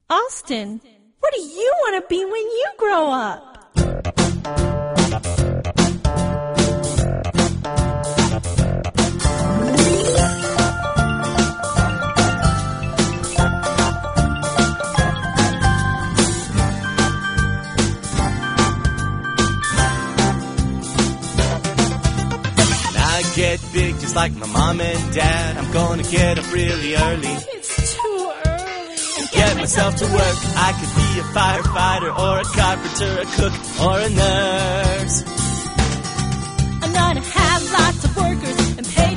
Austin, what do you want to be when you grow up? Get big just like my mom and dad. I'm gonna get up really early. It's too early. And get myself to work. I could be a firefighter or a carpenter, a cook or a nurse. I'm gonna have lots of workers